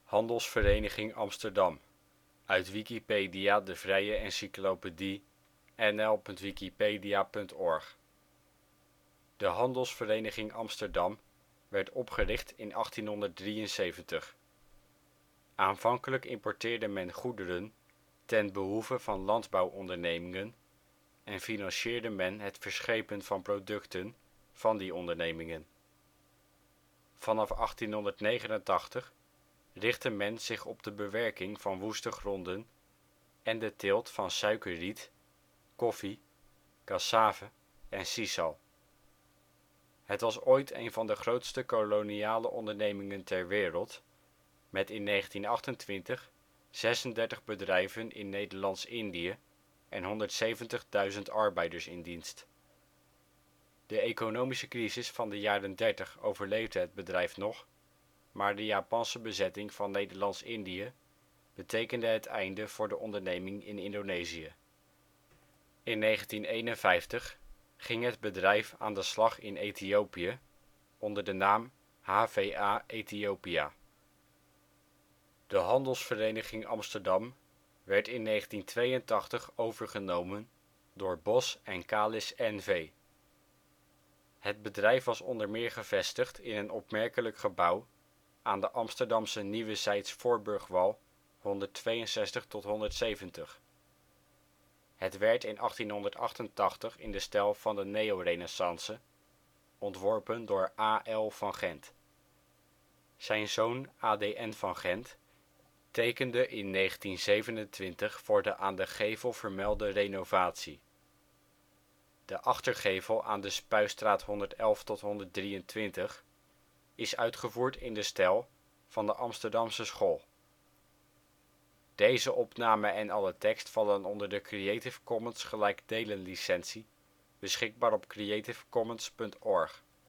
Handelsvereniging Amsterdam, uit Wikipedia, de vrije encyclopedie. nl.wikipedia.org. De Handelsvereniging Amsterdam werd opgericht in 1873. Aanvankelijk importeerde men goederen ten behoeve van landbouwondernemingen en financierde men het verschepen van producten van die ondernemingen. Vanaf 1889 richtte men zich op de bewerking van woeste gronden en de teelt van suikerriet, koffie, cassave en sisal. Het was ooit een van de grootste koloniale ondernemingen ter wereld, met in 1928 36 bedrijven in Nederlands-Indië en 170.000 arbeiders in dienst. De economische crisis van de jaren ' 30 overleefde het bedrijf nog, maar de Japanse bezetting van Nederlands-Indië betekende het einde voor de onderneming in Indonesië. In 1951 ging het bedrijf aan de slag in Ethiopië onder de naam HVA Ethiopia. De Handelsvereniging Amsterdam werd in 1982 overgenomen door Bos en Kalis N.V. Het bedrijf was onder meer gevestigd in een opmerkelijk gebouw aan de Amsterdamse Nieuwezijds Voorburgwal 162-170. Het werd in 1888 in de stijl van de neorenaissance ontworpen door A.L. van Gendt. Zijn zoon A.D.N. van Gendt tekende in 1927 voor de aan de gevel vermelde renovatie. De achtergevel aan de Spuistraat 111-123 is uitgevoerd in de stijl van de Amsterdamse School. Deze opname en alle tekst vallen onder de Creative Commons gelijkdelen licentie beschikbaar op creativecommons.org